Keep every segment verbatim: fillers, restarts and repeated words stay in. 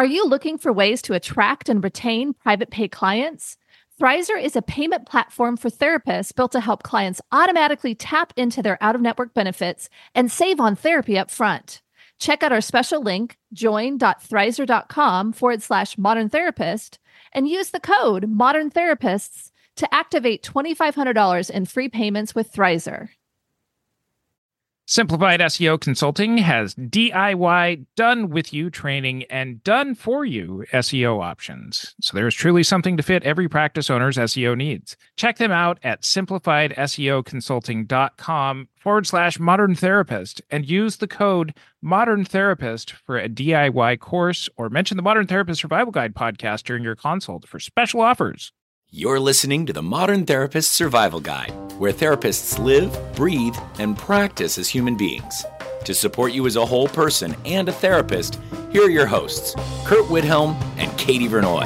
Are you looking for ways to attract and retain private pay clients? Thrizer is a payment platform for therapists built to help clients automatically tap into their out-of-network benefits and save on therapy up front. Check out our special link, join.thrizer.com forward slash modern therapist, and use the code modern therapists to activate twenty-five hundred dollars in free payments with Thrizer. Simplified S E O Consulting has D I Y, done-with-you training and done-for-you S E O options. So there is truly something to fit every practice owner's S E O needs. Check them out at simplifiedseoconsulting.com forward slash modern therapist and use the code modern therapist for a D I Y course or mention the Modern Therapist Survival Guide podcast during your consult for special offers. You're listening to the Modern Therapist Survival Guide, where therapists live, breathe, and practice as human beings. To support you as a whole person and a therapist, here are your hosts, Kurt Widhelm and Katie Vernoy.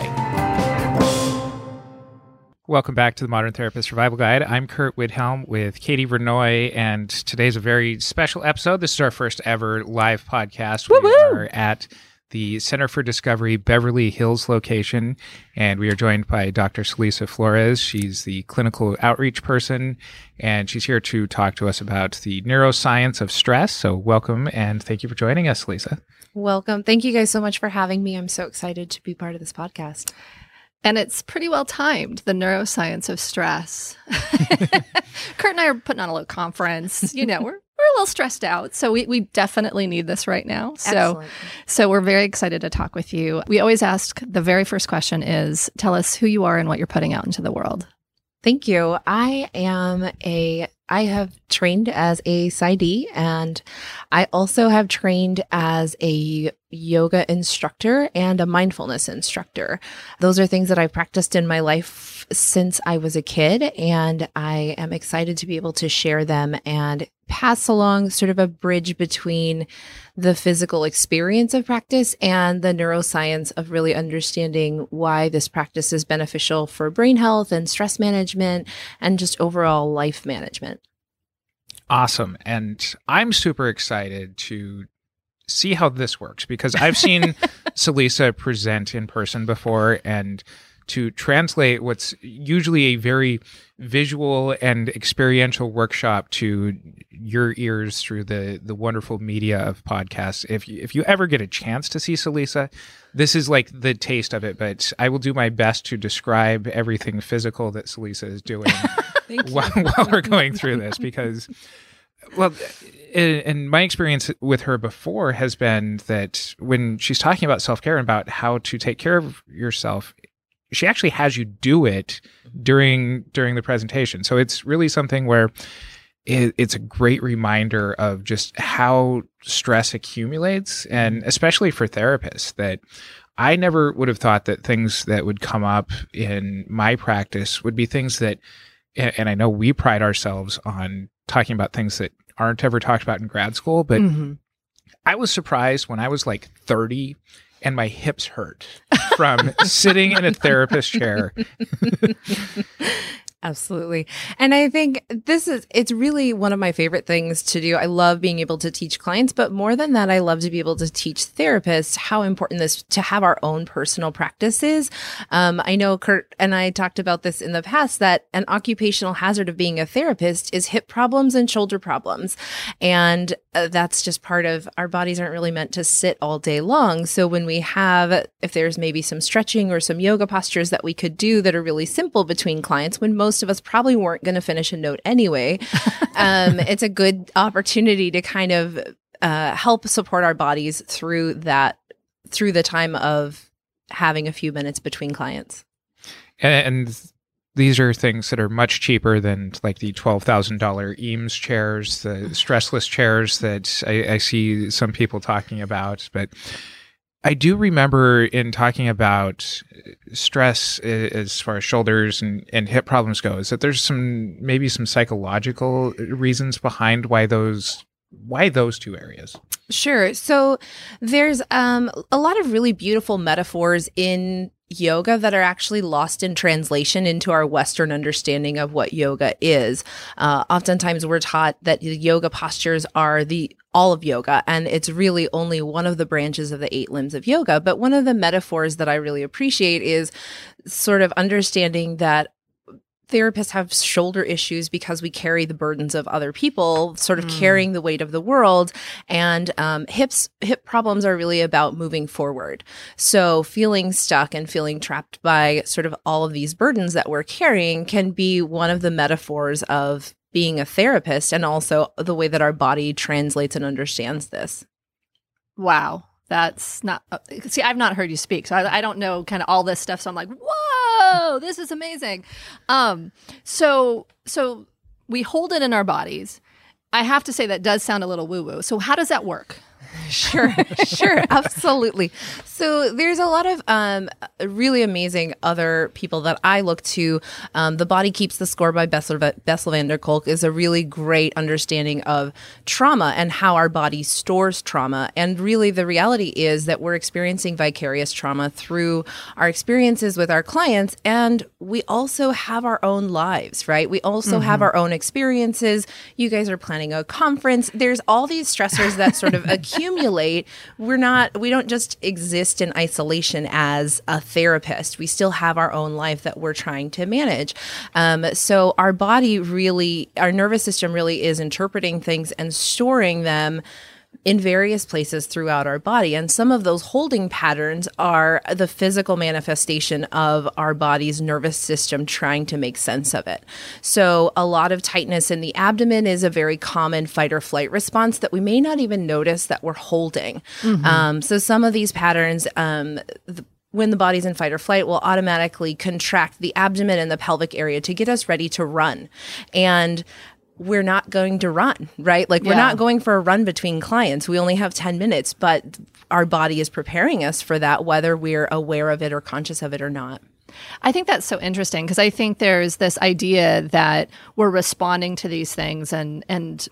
Welcome back to the Modern Therapist Survival Guide. I'm Kurt Widhelm with Katie Vernoy, and today's a very special episode. This is our first ever live podcast. Woo-woo! We are at the Center for Discovery Beverly Hills location, and we are joined by Doctor Celisa Flores. She's the clinical outreach person, and she's here to talk to us about the neuroscience of stress. So welcome, and thank you for joining us, Celisa. Welcome. Thank you guys so much for having me. I'm so excited to be part of this podcast. And it's pretty well timed, the neuroscience of stress. Kurt and I are putting on a little conference. You know, we're we're a little stressed out. So we, we definitely need this right now. So, Excellent. so we're very excited to talk with you. We always ask, the very first question is, tell us who you are and what you're putting out into the world. Thank you. I am a, I have trained as a P S Y D, and I also have trained as a yoga instructor and a mindfulness instructor. Those are things that I've practiced in my life since I was a kid, and I am excited to be able to share them and pass along sort of a bridge between the physical experience of practice and the neuroscience of really understanding why this practice is beneficial for brain health and stress management and just overall life management. Awesome. And I'm super excited to see how this works because I've seen Celisa present in person before, and to translate what's usually a very visual and experiential workshop to your ears through the the wonderful media of podcasts. If you, if you ever get a chance to see Celisa, this is like the taste of it, but I will do my best to describe everything physical that Celisa is doing while, while we're going through this because, well, and my experience with her before has been that when she's talking about self-care and about how to take care of yourself, she actually has you do it during during the presentation. So it's really something where it, it's a great reminder of just how stress accumulates, and especially for therapists, that I never would have thought that things that would come up in my practice would be things that, and I know we pride ourselves on talking about things that aren't ever talked about in grad school, but mm-hmm. I was surprised when I was like thirty and my hips hurt from sitting in a therapist chair. Absolutely. And I think this is, it's really one of my favorite things to do. I love being able to teach clients, but more than that, I love to be able to teach therapists how important this to have our own personal practices. Um, I know Kurt and I talked about this in the past, that an occupational hazard of being a therapist is hip problems and shoulder problems. And uh, that's just part of, our bodies aren't really meant to sit all day long. So when we have, if there's maybe some stretching or some yoga postures that we could do that are really simple between clients, when most of us probably weren't going to finish a note anyway, um, it's a good opportunity to kind of uh, help support our bodies through that, through the time of having a few minutes between clients. And these are things that are much cheaper than like the twelve thousand dollars Eames chairs, the stressless chairs that I, I see some people talking about. But I do remember in talking about stress as far as shoulders and, and hip problems goes, that there's some, maybe some psychological reasons behind why those why those two areas? Sure. So there's um, a lot of really beautiful metaphors in yoga that are actually lost in translation into our Western understanding of what yoga is. Uh, oftentimes we're taught that the yoga postures are the all of yoga, and it's really only one of the branches of the eight limbs of yoga. But one of the metaphors that I really appreciate is sort of understanding that therapists have shoulder issues because we carry the burdens of other people, sort of mm. carrying the weight of the world. And um, hips, hip problems are really about moving forward. So feeling stuck and feeling trapped by sort of all of these burdens that we're carrying can be one of the metaphors of being a therapist, and also the way that our body translates and understands this. Wow. That's not, uh, see, I've not heard you speak, so I, I don't know kind of all this stuff. So I'm like, whoa, this is amazing. Um, so, so we hold it in our bodies. I have to say that does sound a little woo-woo. So how does that work? Sure, sure, absolutely. So there's a lot of um, really amazing other people that I look to. Um, The Body Keeps the Score by Bessel, Bessel van der Kolk is a really great understanding of trauma and how our body stores trauma. And really the reality is that we're experiencing vicarious trauma through our experiences with our clients. And we also have our own lives, right? We also mm-hmm. have our own experiences. You guys are planning a conference. There's all these stressors that sort of accumulate. Accumulate. We're not, we don't just exist in isolation as a therapist. We still have our own life that we're trying to manage. Um, so our body really, our nervous system really is interpreting things and storing them in various places throughout our body. And some of those holding patterns are the physical manifestation of our body's nervous system trying to make sense of it. So a lot of tightness in the abdomen is a very common fight or flight response that we may not even notice that we're holding. Mm-hmm. Um, so some of these patterns, um, the, when the body's in fight or flight, will automatically contract the abdomen and the pelvic area to get us ready to run. And we're not going to run, right? Like, we're yeah. not going for a run between clients. We only have ten minutes, but our body is preparing us for that, whether we're aware of it or conscious of it or not. I think that's so interesting, because I think there's this idea that we're responding to these things, and and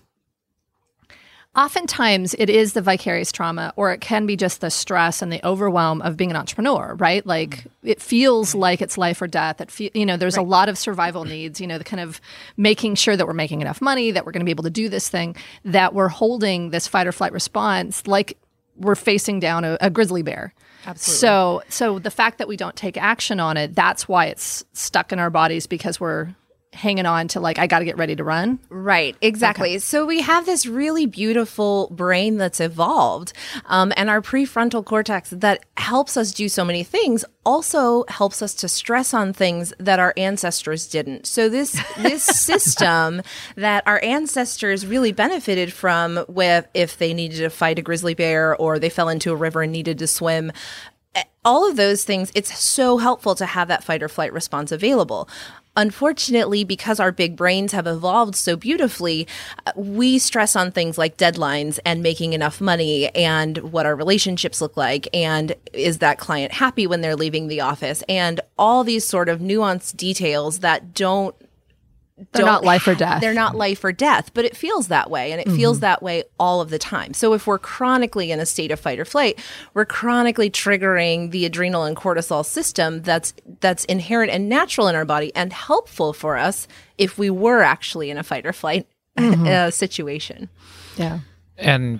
oftentimes it is the vicarious trauma, or it can be just the stress and the overwhelm of being an entrepreneur, right? Like, it feels like it's life or death. It fe- you know, there's right. a lot of survival needs, you know, the kind of making sure that we're making enough money, that we're going to be able to do this thing, that we're holding this fight or flight response like we're facing down a, a grizzly bear. Absolutely. So, so the fact that we don't take action on it, that's why it's stuck in our bodies, because we're hanging on to, like, I got to get ready to run. Right, exactly. Okay. So we have this really beautiful brain that's evolved, um, and our prefrontal cortex that helps us do so many things also helps us to stress on things that our ancestors didn't. So this this system that our ancestors really benefited from, with if they needed to fight a grizzly bear or they fell into a river and needed to swim, all of those things, it's so helpful to have that fight or flight response available. Unfortunately, because our big brains have evolved so beautifully, we stress on things like deadlines and making enough money and what our relationships look like, and is that client happy when they're leaving the office, and all these sort of nuanced details that don't They're not life or death. They're not life or death, but it feels that way, and it mm-hmm. feels that way all of the time. So if we're chronically in a state of fight or flight, we're chronically triggering the adrenal and cortisol system that's that's inherent and natural in our body and helpful for us if we were actually in a fight or flight mm-hmm. uh, situation. Yeah. And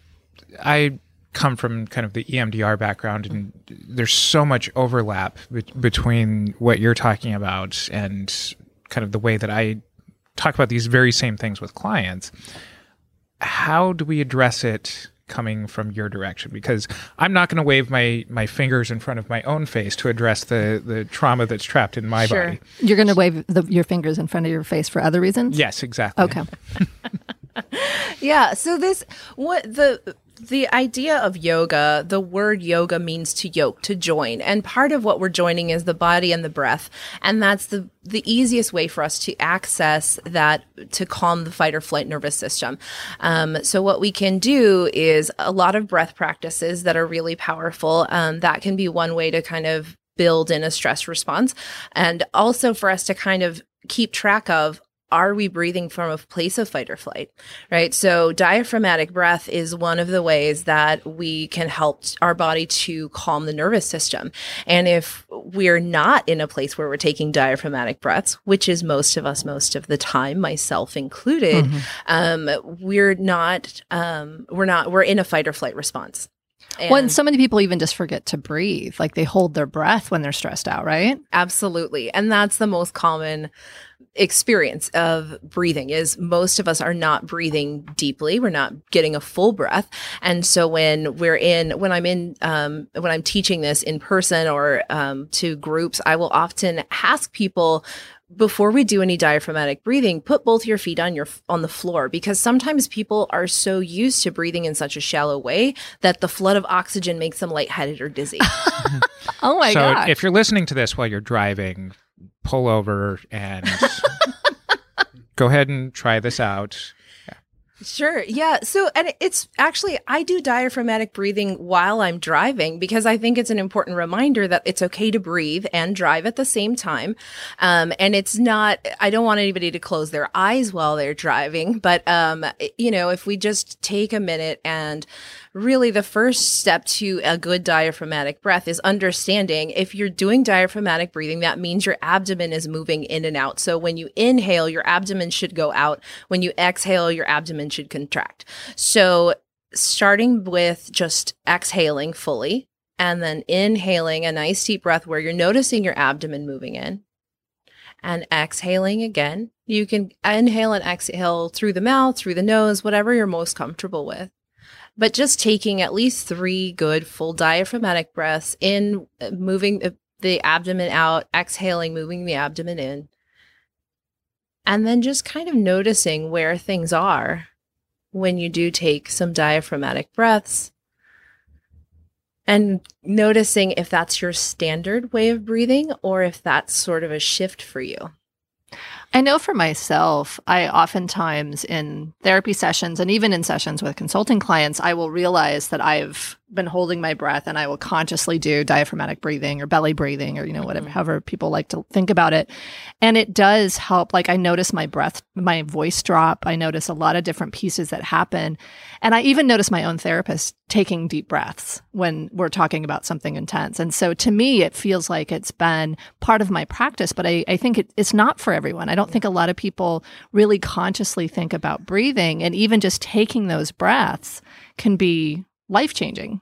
I come from kind of the E M D R background, and there's so much overlap be- between what you're talking about and kind of the way that I talk about these very same things with clients. How do we address it coming from your direction? Because I'm not going to wave my my fingers in front of my own face to address the the trauma that's trapped in my sure. body. You're going to wave the, your fingers in front of your face for other reasons? Yes, exactly. Okay. Yeah. So this, what the the idea of yoga, the word yoga means to yoke, to join. And part of what we're joining is the body and the breath. And that's the, the easiest way for us to access that, to calm the fight or flight nervous system. Um, so what we can do is a lot of breath practices that are really powerful. Um, that can be one way to kind of build in a stress response. And also for us to kind of keep track of are we breathing from a place of fight or flight, right? So diaphragmatic breath is one of the ways that we can help our body to calm the nervous system. And if we're not in a place where we're taking diaphragmatic breaths, which is most of us most of the time, myself included, mm-hmm. um, we're not, um, we're not, we're in a fight or flight response. And well, and so many people even just forget to breathe. Like they hold their breath when they're stressed out, right? Absolutely. And that's the most common experience of breathing is most of us are not breathing deeply. We're not getting a full breath. And so when we're in, when I'm in, um, when I'm teaching this in person or um, to groups, I will often ask people, before we do any diaphragmatic breathing, put both your feet on your on the floor, because sometimes people are so used to breathing in such a shallow way that the flood of oxygen makes them lightheaded or dizzy. Oh my so god! So if you're listening to this while you're driving, pull over and go ahead and try this out. Sure. Yeah. So, and it's actually, I do diaphragmatic breathing while I'm driving because I think it's an important reminder that it's okay to breathe and drive at the same time. Um, and it's not, I don't want anybody to close their eyes while they're driving, but, um, you know, if we just take a minute and really the first step to a good diaphragmatic breath is understanding if you're doing diaphragmatic breathing, that means your abdomen is moving in and out. So when you inhale, your abdomen should go out. When you exhale, your abdomen should contract. So starting with just exhaling fully and then inhaling a nice deep breath where you're noticing your abdomen moving in and exhaling again. You can inhale and exhale through the mouth, through the nose, whatever you're most comfortable with. But just taking at least three good full diaphragmatic breaths in, moving the, the abdomen out, exhaling, moving the abdomen in, and then just kind of noticing where things are when you do take some diaphragmatic breaths and noticing if that's your standard way of breathing or if that's sort of a shift for you. I know for myself, I oftentimes in therapy sessions and even in sessions with consulting clients, I will realize that I've been holding my breath and I will consciously do diaphragmatic breathing or belly breathing or, you know, whatever, mm-hmm. however people like to think about it. And it does help. Like I notice my breath, my voice drop. I notice a lot of different pieces that happen. And I even notice my own therapist taking deep breaths when we're talking about something intense. And so to me, it feels like it's been part of my practice, but I, I think it, it's not for everyone. I don't think a lot of people really consciously think about breathing, and even just taking those breaths can be life-changing.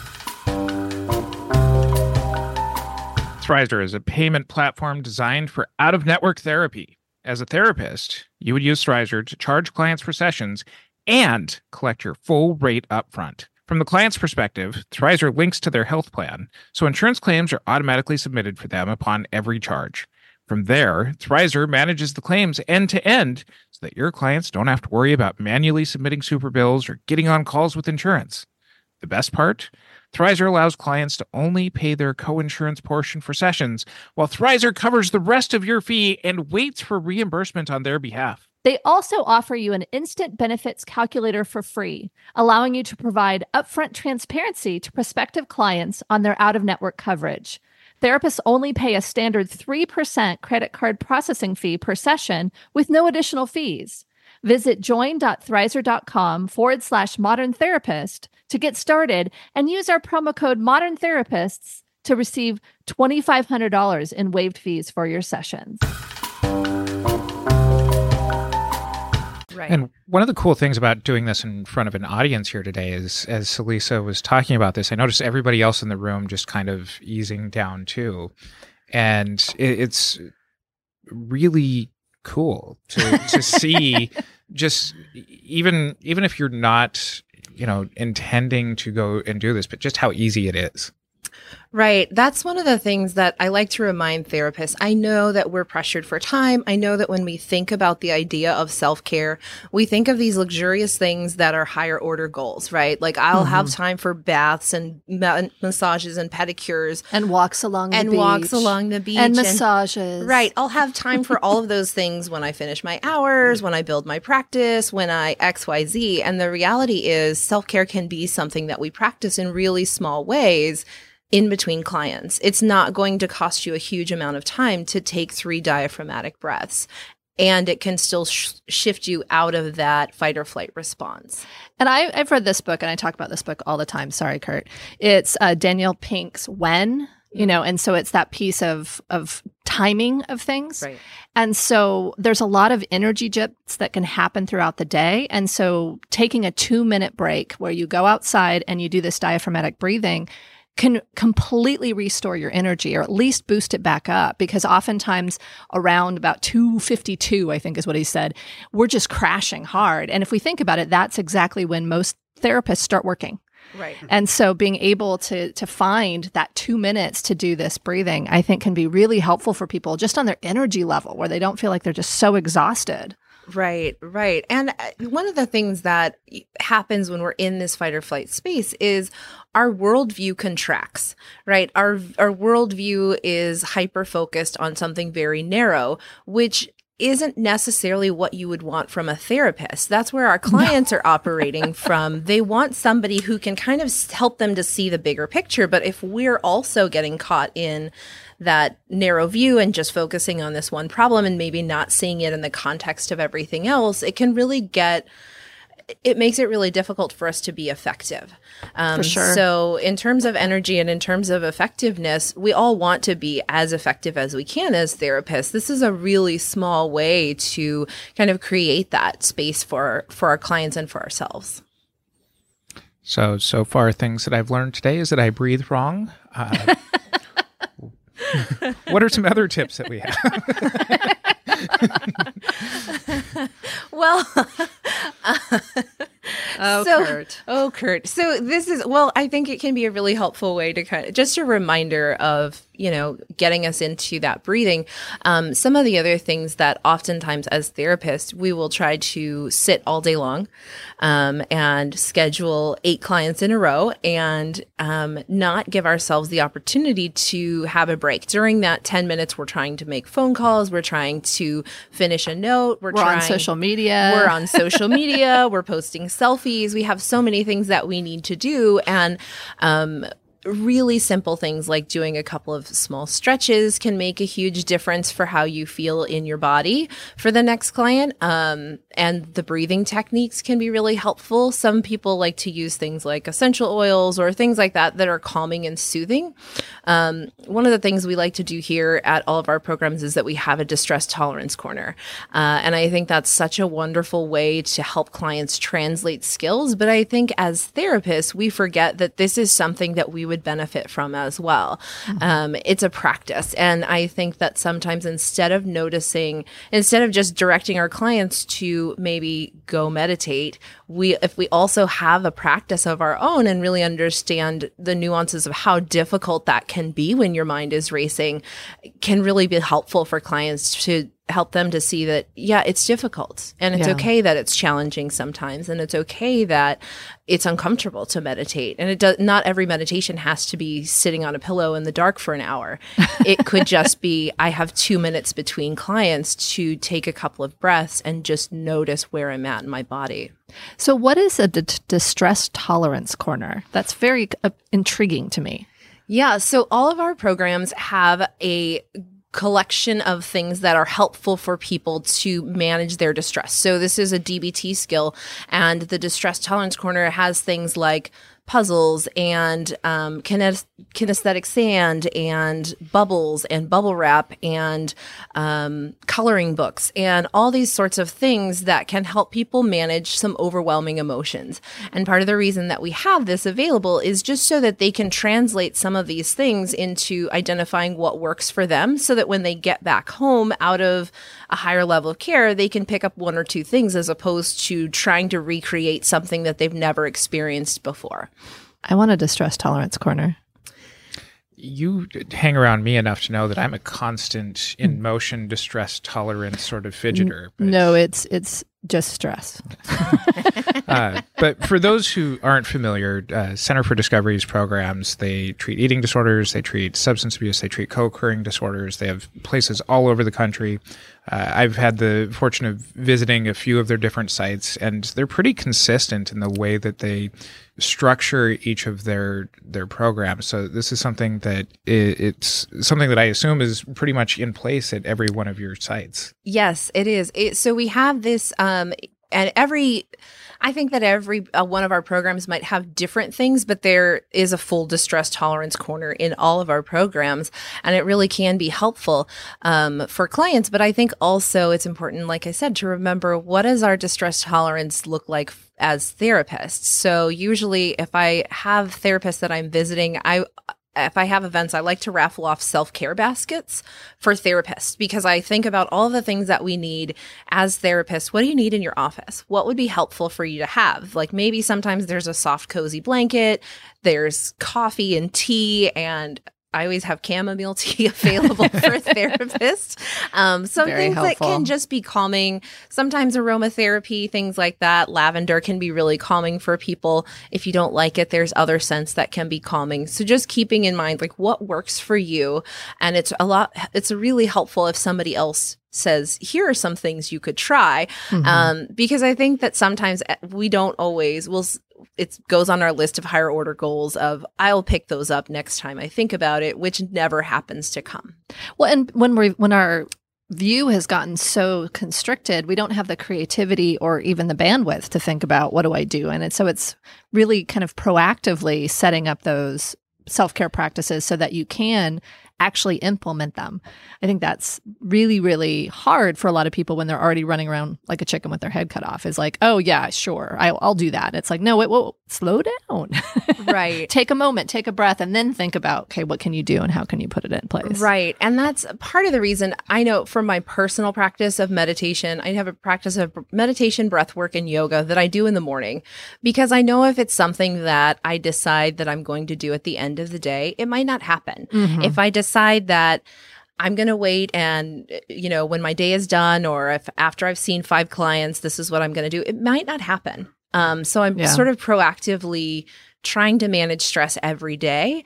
Thrizer is a payment platform designed for out-of-network therapy. As a therapist, you would use Thrizer to charge clients for sessions and collect your full rate upfront. From the client's perspective, Thrizer links to their health plan, so insurance claims are automatically submitted for them upon every charge. From there, Thrizer manages the claims end-to-end so that your clients don't have to worry about manually submitting super bills or getting on calls with insurance. The best part? Thrizer allows clients to only pay their co-insurance portion for sessions, while Thrizer covers the rest of your fee and waits for reimbursement on their behalf. They also offer you an instant benefits calculator for free, allowing you to provide upfront transparency to prospective clients on their out-of-network coverage. Therapists only pay a standard three percent credit card processing fee per session with no additional fees. Visit join.thrizer.com forward slash modern therapist to get started and use our promo code modern therapists to receive two thousand five hundred dollars in waived fees for your sessions. Right. And one of the cool things about doing this in front of an audience here today is, as Celisa was talking about this, I noticed everybody else in the room just kind of easing down too. And it, it's really cool to, to see just even, even if you're not, you know, intending to go and do this, but just how easy it is. Right. That's one of the things that I like to remind therapists. I know that we're pressured for time. I know that when we think about the idea of self-care, we think of these luxurious things that are higher order goals, right? Like I'll mm-hmm. have time for baths and ma- massages and pedicures. And walks along the and beach. And walks along the beach. And massages. And, right. I'll have time for all of those things when I finish my hours, when I build my practice, when I X, Y, Z. And the reality is self-care can be something that we practice in really small ways in between clients. It's not going to cost you a huge amount of time to take three diaphragmatic breaths. and it can still sh- shift you out of that fight or flight response. And I, I've read this book, and I talk about this book all the time. Sorry, Kurt. It's uh, Danielle Pink's When, you know, and so it's that piece of of timing of things. Right. And so there's a lot of energy dips that can happen throughout the day. And so taking a two minute break where you go outside and you do this diaphragmatic breathing can completely restore your energy, or at least boost it back up, because oftentimes around about two fifty-two, I think is what he said, we're just crashing hard. And if we think about it, that's exactly when most therapists start working. Right. And so being able to to find that two minutes to do this breathing, I think can be really helpful for people just on their energy level, where they don't feel like they're just so exhausted. Right, right. And one of the things that happens when we're in this fight or flight space is our worldview contracts, right? Our our worldview is hyper-focused on something very narrow, which isn't necessarily what you would want from a therapist. That's where our clients no. are operating from. They want somebody who can kind of help them to see the bigger picture. But if we're also getting caught in that narrow view and just focusing on this one problem and maybe not seeing it in the context of everything else, it can really get, it makes it really difficult for us to be effective. Um, for sure. So in terms of energy and in terms of effectiveness, we all want to be as effective as we can as therapists. This is a really small way to kind of create that space for, for our clients and for ourselves. So, so far things that I've learned today is that I breathe wrong. Uh, what are some other tips that we have? Well, uh, oh, so, Kurt. Oh, Kurt. So this is, well, I think it can be a really helpful way to kind of, just a reminder of, you know, getting us into that breathing. Um, some of the other things that oftentimes as therapists, we will try to sit all day long um, and schedule eight clients in a row and um, not give ourselves the opportunity to have a break. During that ten minutes, we're trying to make phone calls. We're trying to finish a note. We're, we're trying, on social media. We're on social media. We're posting selfies. We have so many things that we need to do. And, um, really simple things like doing a couple of small stretches can make a huge difference for how you feel in your body for the next client. Um, and the breathing techniques can be really helpful. Some people like to use things like essential oils or things like that that are calming and soothing. Um, one of the things we like to do here at all of our programs is that we have a distress tolerance corner. Uh, and I think that's such a wonderful way to help clients translate skills. But I think as therapists, we forget that this is something that we would benefit from as well. Mm-hmm. Um, it's a practice. And I think that sometimes instead of noticing, instead of just directing our clients to maybe go meditate, we, if we also have a practice of our own and really understand the nuances of how difficult that can be when your mind is racing, can really be helpful for clients to help them to see that, yeah, it's difficult and it's yeah. okay that it's challenging sometimes. And it's okay that it's uncomfortable to meditate. And it does not every meditation has to be sitting on a pillow in the dark for an hour. It could just be, I have two minutes between clients to take a couple of breaths and just notice where I'm at in my body. So what is a d- distress tolerance corner? That's very uh, intriguing to me. Yeah. So all of our programs have a collection of things that are helpful for people to manage their distress. So this is a D B T skill, and the Distress Tolerance Corner has things like puzzles and um, kines- kinesthetic sand and bubbles and bubble wrap and um, coloring books and all these sorts of things that can help people manage some overwhelming emotions. And part of the reason that we have this available is just so that they can translate some of these things into identifying what works for them, so that when they get back home out of a higher level of care, they can pick up one or two things as opposed to trying to recreate something that they've never experienced before. I want a distress tolerance corner. You hang around me enough to know that I'm a constant in motion, distress tolerance sort of fidgeter. But no, it's it's just stress. uh, but for those who aren't familiar, uh, Center for Discovery's programs, they treat eating disorders, they treat substance abuse, they treat co-occurring disorders. They have places all over the country. Uh, I've had the fortune of visiting a few of their different sites, and they're pretty consistent in the way that they structure each of their their programs. So this is something that it, it's something that I assume is pretty much in place at every one of your sites. Yes, it is. It, so we have this, um, and every, I think that every uh, one of our programs might have different things, but there is a full distress tolerance corner in all of our programs, and it really can be helpful um, for clients. But I think also it's important, like I said, to remember, what does our distress tolerance look like as therapists? So usually if I have therapists that I'm visiting, I if I have events, I like to raffle off self-care baskets for therapists, because I think about all the things that we need as therapists. What do you need in your office? What would be helpful for you to have? Like maybe sometimes there's a soft, cozy blanket, there's coffee and tea, and I always have chamomile tea available for therapists. Um, some Very things helpful. that can just be calming. Sometimes aromatherapy, things like that. Lavender can be really calming for people. If you don't like it, there's other scents that can be calming. So just keeping in mind like what works for you. And it's a lot, it's really helpful if somebody else says, here are some things you could try. Mm-hmm. Um, because I think that sometimes we don't always, we'll, it goes on our list of higher order goals of, I'll pick those up next time I think about it, which never happens to come. Well, and when we when our view has gotten so constricted, we don't have the creativity or even the bandwidth to think about what do I do. And it, so it's really kind of proactively setting up those self-care practices so that you can actually implement them. I think that's really, really hard for a lot of people when they're already running around like a chicken with their head cut off. Is like, oh yeah, sure, I, I'll do that. It's like, no, wait, whoa, slow down. Right. Take a moment, take a breath, and then think about, okay, what can you do and how can you put it in place? Right. And that's part of the reason I know from my personal practice of meditation, I have a practice of meditation, breath work, and yoga that I do in the morning, because I know if it's something that I decide that I'm going to do at the end of the day, it might not happen. Mm-hmm. If I decide that I'm going to wait and, you know, when my day is done, or if after I've seen five clients, this is what I'm going to do, it might not happen. Um, so I'm Yeah. sort of proactively trying to manage stress every day.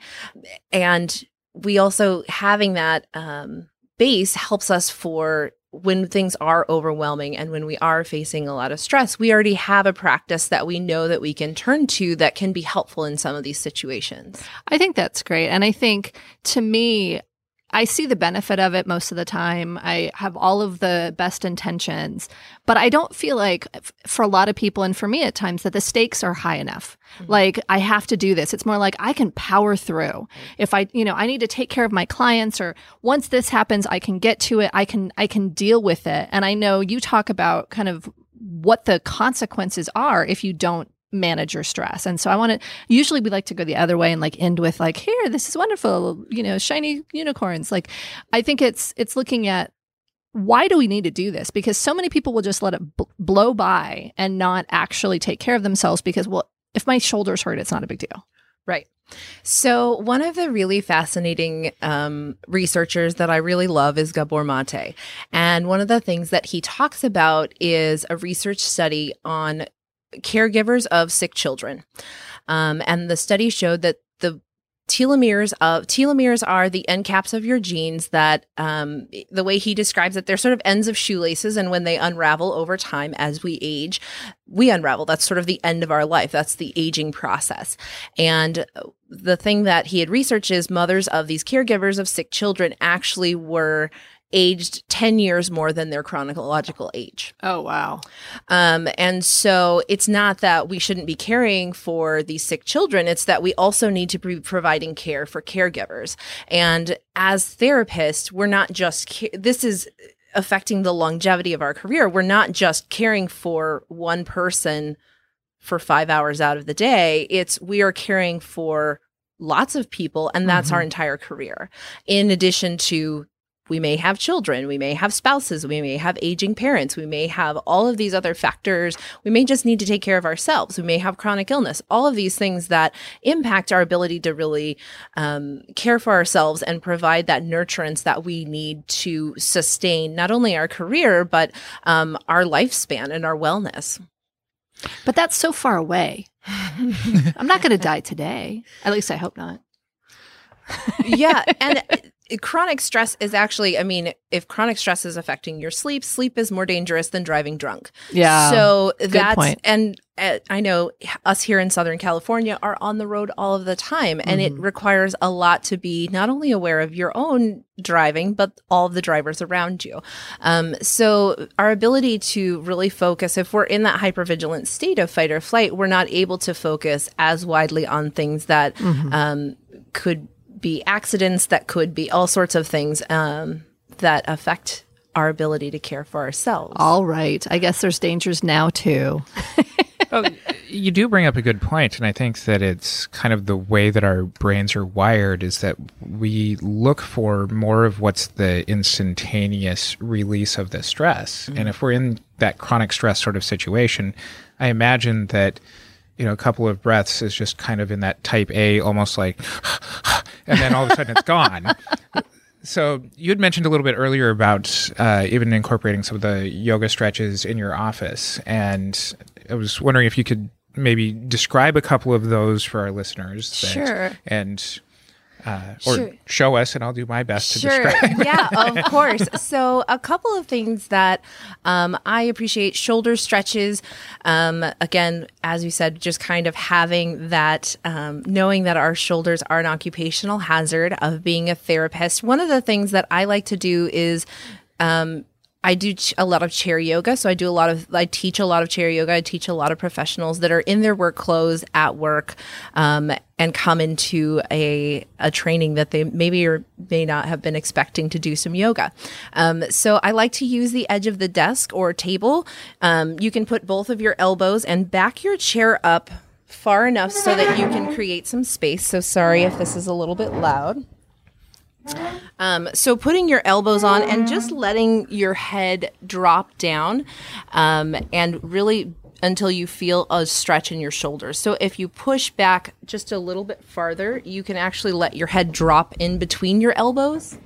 And we also having that um, base helps us for when things are overwhelming and when we are facing a lot of stress, we already have a practice that we know that we can turn to that can be helpful in some of these situations. I think that's great. And I think to me, I see the benefit of it most of the time. I have all of the best intentions, but I don't feel like f- for a lot of people, and for me at times, that the stakes are high enough. Mm-hmm. Like, I have to do this. It's more like I can power through. If I, you know, I need to take care of my clients, or once this happens, I can get to it. I can, I can deal with it. And I know you talk about kind of what the consequences are if you don't manage your stress. And so I want to, usually we like to go the other way and like end with like, here, this is wonderful, you know, shiny unicorns. Like, I think it's, it's looking at, why do we need to do this? Because so many people will just let it b- blow by and not actually take care of themselves because, well, if my shoulders hurt, it's not a big deal. Right. So one of the really fascinating um, researchers that I really love is Gabor Mate. And one of the things that he talks about is a research study on caregivers of sick children. Um, and the study showed that the telomeres of telomeres are the end caps of your genes that um, the way he describes it, they're sort of ends of shoelaces. And when they unravel over time as we age, we unravel. That's sort of the end of our life. That's the aging process. And the thing that he had researched is mothers of these caregivers of sick children actually were aged ten years more than their chronological age. Oh, wow. Um, and so it's not that we shouldn't be caring for these sick children. It's that we also need to be providing care for caregivers. And as therapists, we're not just, ca- this is affecting the longevity of our career. We're not just caring for one person for five hours out of the day. It's, we are caring for lots of people, and that's Mm-hmm. our entire career. In addition to, we may have children, we may have spouses, we may have aging parents, we may have all of these other factors. We may just need to take care of ourselves. We may have chronic illness, all of these things that impact our ability to really um, care for ourselves and provide that nurturance that we need to sustain not only our career, but um, our lifespan and our wellness. But that's so far away. I'm not going to die today. At least I hope not. Yeah. And chronic stress is actually, I mean, if chronic stress is affecting your sleep, sleep is more dangerous than driving drunk. Yeah. So Good that's, point. and uh, I know us here in Southern California are on the road all of the time, and Mm-hmm. it requires a lot to be not only aware of your own driving, but all of the drivers around you. Um, so our ability to really focus, if we're in that hypervigilant state of fight or flight, we're not able to focus as widely on things that Mm-hmm. um, could be accidents, that could be all sorts of things um, that affect our ability to care for ourselves. All right. I guess there's dangers now too. Well, you do bring up a good point, and I think that it's kind of the way that our brains are wired is that we look for more of what's the instantaneous release of the stress. Mm-hmm. And if we're in that chronic stress sort of situation, I imagine that, you know, a couple of breaths is just kind of in that type A, almost like, and then all of a sudden it's gone. So you had mentioned a little bit earlier about uh, even incorporating some of the yoga stretches in your office. And I was wondering if you could maybe describe a couple of those for our listeners. That, Sure. And uh, or Sure. show us, and I'll do my best to Sure. describe. Yeah, of course. So a couple of things that um, I appreciate: shoulder stretches. Um, again, as you said, just kind of having that, um, knowing that our shoulders are an occupational hazard of being a therapist. One of the things that I like to do is um, I do ch- a lot of chair yoga. So I do a lot of, I teach a lot of chair yoga. I teach a lot of professionals that are in their work clothes at work um, and come into a, a training that they maybe or may not have been expecting to do some yoga. Um, so I like to use the edge of the desk or table. Um, you can put both of your elbows and back your chair up far enough so that you can create some space. So sorry if this is a little bit loud. Um, so putting your elbows on and just letting your head drop down um, and really until you feel a stretch in your shoulders. So if you push back just a little bit farther, you can actually let your head drop in between your elbows.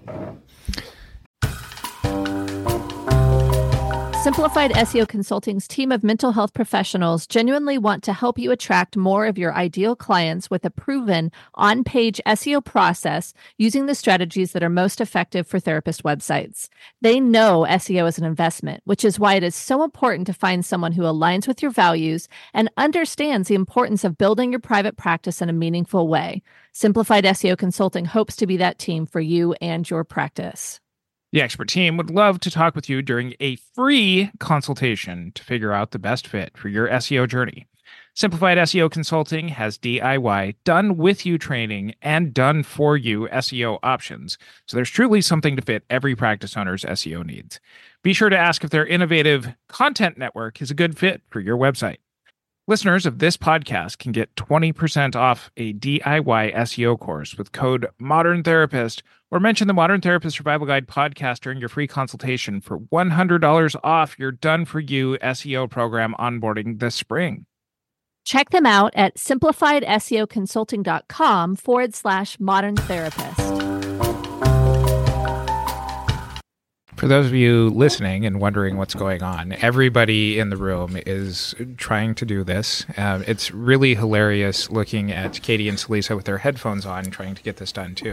Simplified S E O Consulting's team of mental health professionals genuinely want to help you attract more of your ideal clients with a proven on-page S E O process using the strategies that are most effective for therapist websites. They know S E O is an investment, which is why it is so important to find someone who aligns with your values and understands the importance of building your private practice in a meaningful way. Simplified S E O Consulting hopes to be that team for you and your practice. The expert team would love to talk with you during a free consultation to figure out the best fit for your S E O journey. Simplified S E O Consulting has D I Y, done with you training, and done for you S E O options. So there's truly something to fit every practice owner's S E O needs. Be sure to ask if their innovative content network is a good fit for your website. Listeners of this podcast can get twenty percent off a D I Y S E O course with code Modern Therapist, or mention the Modern Therapist Survival Guide podcast during your free consultation for one hundred dollars off your done-for-you S E O program onboarding this spring. Check them out at simplifiedseoconsulting.com forward slash modern therapist. For those of you listening and wondering what's going on, everybody in the room is trying to do this. Uh, it's really hilarious looking at Katie and Celisa with their headphones on trying to get this done too.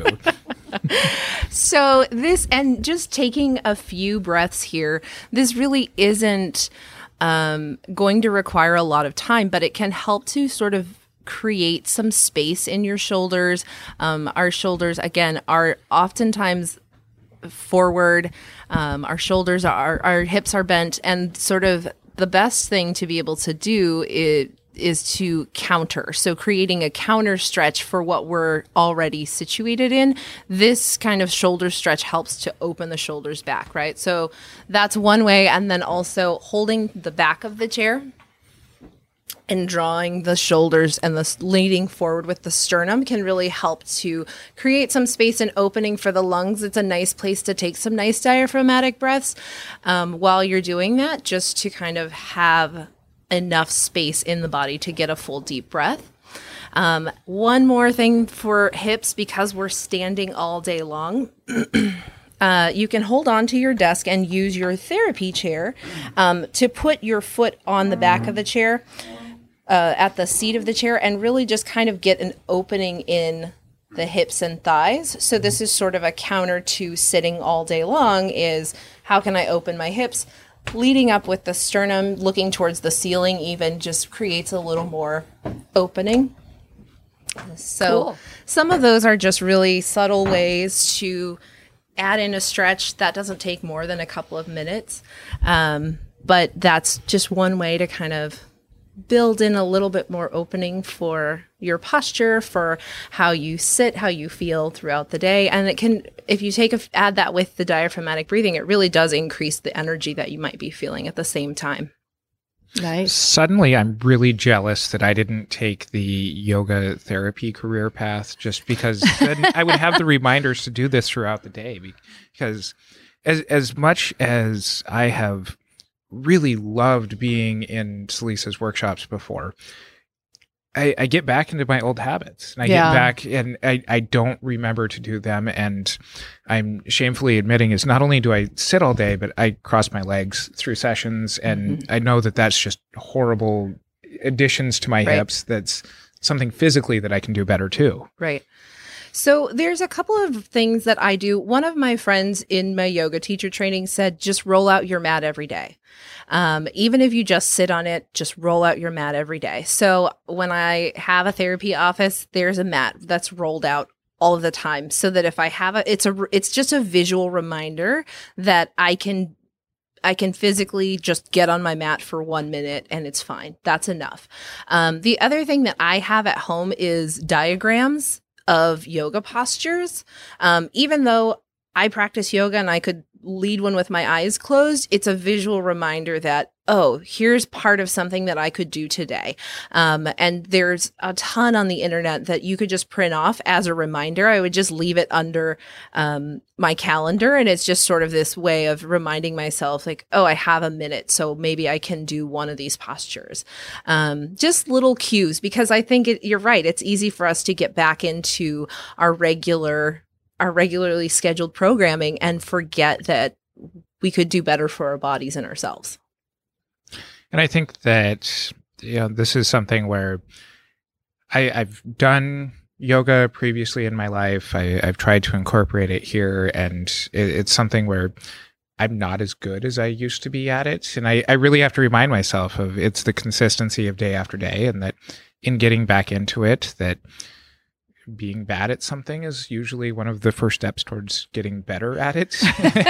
So this, and just taking a few breaths here, this really isn't um, going to require a lot of time, but it can help to sort of create some space in your shoulders. Um, our shoulders, again, are oftentimes forward. Um, our shoulders are, our hips are bent, and sort of the best thing to be able to do is, is to counter. So creating a counter stretch for what we're already situated in. This kind of shoulder stretch helps to open the shoulders back, right? So that's one way. And then also holding the back of the chair and drawing the shoulders and the leaning forward with the sternum can really help to create some space and opening for the lungs. It's a nice place to take some nice diaphragmatic breaths um, while you're doing that, just to kind of have enough space in the body to get a full deep breath. Um, one more thing for hips, because we're standing all day long. Uh, you can hold on to your desk and use your therapy chair um, to put your foot on the back of the chair, uh, at the seat of the chair, and really just kind of get an opening in the hips and thighs. So this is sort of a counter to sitting all day long, is how can I open my hips? Leading up with the sternum, looking towards the ceiling even just creates a little more opening. So Cool. some of those are just really subtle ways to add in a stretch that doesn't take more than a couple of minutes. Um, but that's just one way to kind of build in a little bit more opening for your posture, for how you sit, how you feel throughout the day. And it can, if you take a, add that with the diaphragmatic breathing, it really does increase the energy that you might be feeling at the same time. Nice. Suddenly, I'm really jealous that I didn't take the yoga therapy career path, just because then I would have the reminders to do this throughout the day. Because as as much as I have really loved being in Salisa's workshops before, I, I get back into my old habits, and I Yeah. get back and I, I don't remember to do them. And I'm shamefully admitting is not only do I sit all day, but I cross my legs through sessions. And Mm-hmm. I know that that's just horrible additions to my Right. hips. That's something physically that I can do better too. Right. So there's a couple of things that I do. One of my friends in my yoga teacher training said, just roll out your mat every day. Um, even if you just sit on it, just roll out your mat every day. So when I have a therapy office, there's a mat that's rolled out all of the time, so that if I have a, it's a, it's just a visual reminder that I can I can physically just get on my mat for one minute and it's fine. That's enough. Um, the other thing that I have at home is diagrams of yoga postures. Um, even though I practice yoga and I could lead one with my eyes closed, it's a visual reminder that, oh, here's part of something that I could do today. Um, and there's a ton on the internet that you could just print off as a reminder. I would just leave it under um, my calendar. And it's just sort of this way of reminding myself, like, oh, I have a minute, so maybe I can do one of these postures. Um, just little cues, because I think it, you're right. It's easy for us to get back into our regular our regularly scheduled programming and forget that we could do better for our bodies and ourselves. And I think that, you know, this is something where I, I've done yoga previously in my life. I, I've tried to incorporate it here, and it, it's something where I'm not as good as I used to be at it. And I, I really have to remind myself of it's the consistency of day after day, and that in getting back into it, that being bad at something is usually one of the first steps towards getting better at it.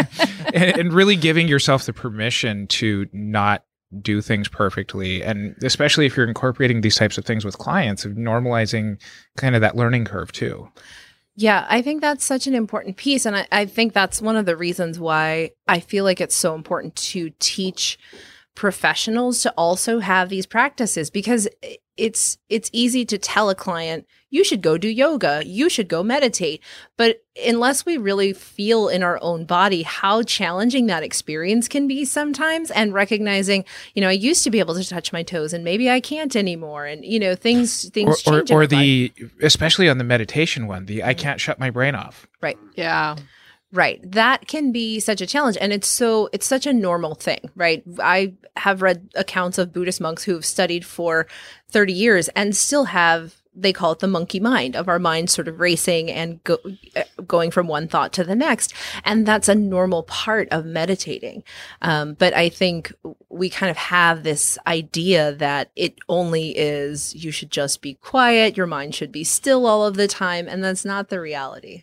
and, and really giving yourself the permission to not do things perfectly. And especially if you're incorporating these types of things with clients, of normalizing kind of that learning curve too. Yeah, I think that's such an important piece. And I, I think that's one of the reasons why I feel like it's so important to teach professionals to also have these practices, because it's it's easy to tell a client, you should go do yoga, you should go meditate. But unless we really feel in our own body how challenging that experience can be sometimes, and recognizing, you know, I used to be able to touch my toes and maybe I can't anymore. And, you know, things things Or, or, change. in or our body. the, especially on the meditation one, the I can't shut my brain off. Right. Yeah. Right. That can be such a challenge. And it's so, it's such a normal thing, right? I have read accounts of Buddhist monks who have studied for thirty years and still have, they call it the monkey mind, of our mind sort of racing and go, going from one thought to the next. And that's a normal part of meditating. Um, but I think we kind of have this idea that it only is, you should just be quiet, your mind should be still all of the time. And that's not the reality.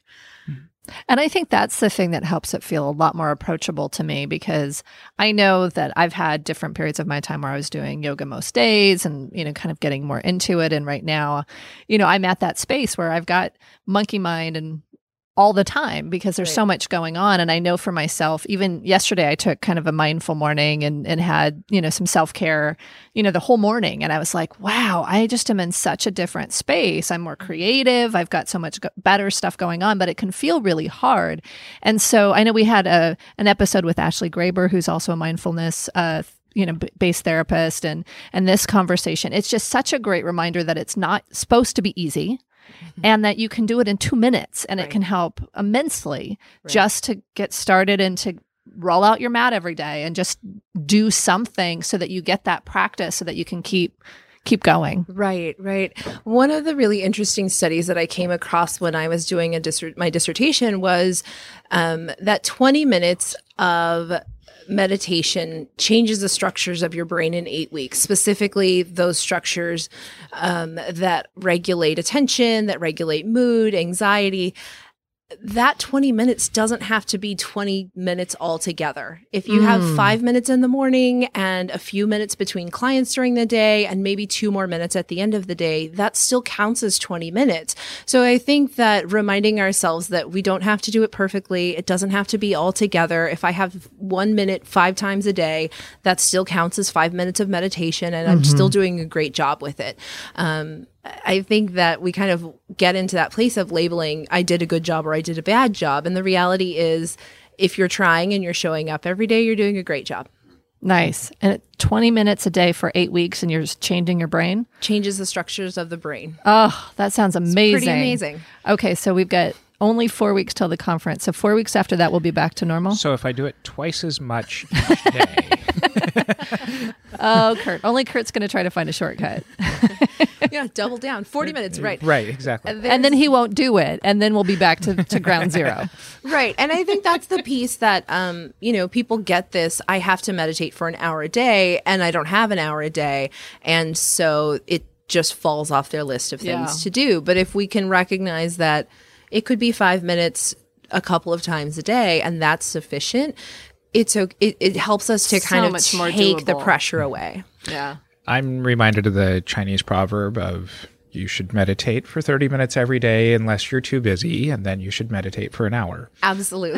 And I think that's the thing that helps it feel a lot more approachable to me, because I know that I've had different periods of my time where I was doing yoga most days and, you know, kind of getting more into it. And right now, you know, I'm at that space where I've got monkey mind and all the time, because there's Right. so much going on. And I know for myself, even yesterday, I took kind of a mindful morning and, and had, you know, some self-care, you know, the whole morning. And I was like, wow, I just am in such a different space. I'm more creative. I've got so much go- better stuff going on, but it can feel really hard. And so I know we had a an episode with Ashley Graber, who's also a mindfulness uh you know, b- based therapist, and and this conversation, it's just such a great reminder that it's not supposed to be easy. And that you can do it in two minutes and Right. it can help immensely Right. just to get started and to roll out your mat every day and just do something so that you get that practice, so that you can keep keep going. Right, right. One of the really interesting studies that I came across when I was doing a dissert- my dissertation was um, that twenty minutes of meditation changes the structures of your brain in eight weeks, specifically those structures um, that regulate attention, that regulate mood, anxiety. That twenty minutes doesn't have to be twenty minutes altogether. If you mm. have five minutes in the morning and a few minutes between clients during the day and maybe two more minutes at the end of the day, that still counts as twenty minutes. So I think that reminding ourselves that we don't have to do it perfectly. It doesn't have to be all together. If I have one minute five times a day, that still counts as five minutes of meditation, and mm-hmm. I'm still doing a great job with it. Um, I think that we kind of get into that place of labeling, I did a good job or I did a bad job. And the reality is, if you're trying and you're showing up every day, you're doing a great job. Nice. And twenty minutes a day for eight weeks and you're just changing your brain? Changes the structures of the brain. Oh, that sounds amazing. It's pretty amazing. Okay, so we've got only four weeks till the conference. So four weeks after that, we'll be back to normal? So if I do it twice as much each day. Oh, Kurt. Only Kurt's going to try to find a shortcut. Yeah, double down. forty minutes, right. Right, exactly. And, and then he won't do it. And then we'll be back to, to ground zero. Right. And I think that's the piece that, um, you know, people get this. I have to meditate for an hour a day and I don't have an hour a day. And so it just falls off their list of things Yeah. to do. But if we can recognize that it could be five minutes a couple of times a day and that's sufficient, it's it, it helps us to So kind of much more take the doable. pressure away. Yeah. I'm reminded of the Chinese proverb of you should meditate for thirty minutes every day unless you're too busy, and then you should meditate for an hour. Absolutely.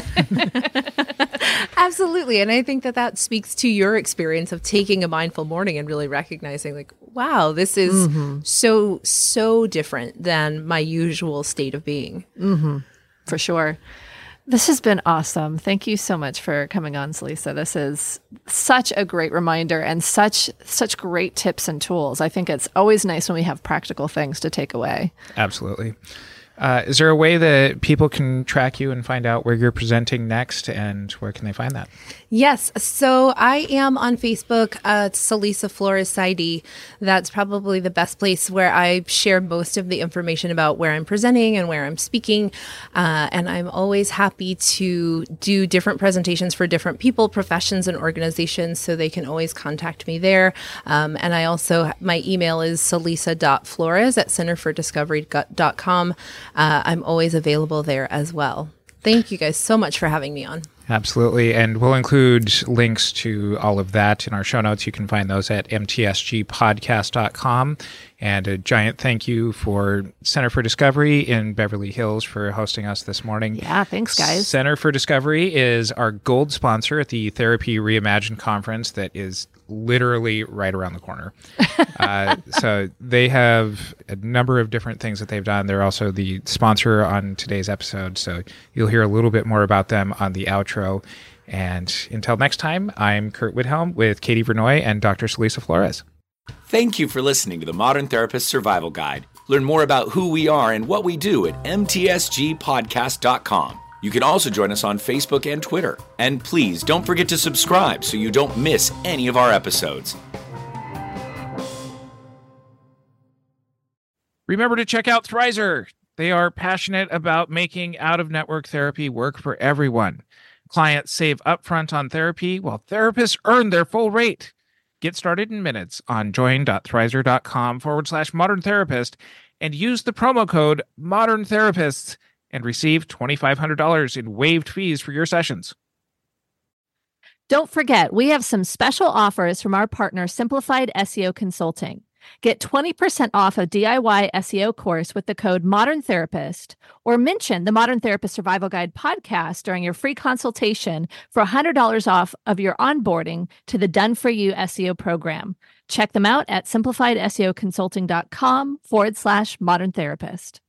Absolutely. And I think that that speaks to your experience of taking a mindful morning and really recognizing like, wow, this is mm-hmm. so, so different than my usual state of being. Mm-hmm. For sure. This has been awesome. Thank you so much for coming on, Celisa. This is such a great reminder and such such great tips and tools. I think it's always nice when we have practical things to take away. Absolutely. Uh, is there a way that people can track you and find out where you're presenting next, and where can they find that? Yes. So I am on Facebook, uh, Celisa Flores Saidi. That's probably the best place where I share most of the information about where I'm presenting and where I'm speaking. Uh, and I'm always happy to do different presentations for different people, professions, and organizations. So they can always contact me there. Um, and I also, my email is celisa dot flores at center for discovery dot com. Uh, I'm always available there as well. Thank you guys so much for having me on. Absolutely. And we'll include links to all of that in our show notes. You can find those at m t s g podcast dot com. And a giant thank you for Center for Discovery in Beverly Hills for hosting us this morning. Yeah, thanks, guys. Center for Discovery is our gold sponsor at the Therapy Reimagined conference that is literally right around the corner. uh, so they have a number of different things that they've done. They're also the sponsor on today's episode, so you'll hear a little bit more about them on the outro. And until next time, I'm Kurt Widhelm with Katie Vernoy and Doctor Celisa Flores. Thank you for listening to the Modern Therapist Survival Guide. Learn more about who we are and what we do at m t s g podcast dot com. You can also join us on Facebook and Twitter. And please don't forget to subscribe so you don't miss any of our episodes. Remember to check out Thrizer. They are passionate about making out-of-network therapy work for everyone. Clients save upfront on therapy while therapists earn their full rate. Get started in minutes on join.thrizer.com forward slash modern therapist and use the promo code modern therapists and receive twenty-five hundred dollars in waived fees for your sessions. Don't forget, we have some special offers from our partner, Simplified S E O Consulting. Get twenty percent off a D I Y S E O course with the code Modern Therapist, or mention the Modern Therapist Survival Guide podcast during your free consultation for one hundred dollars off of your onboarding to the Done For You S E O program. Check them out at simplified S E O consulting dot com forward slash modern therapist.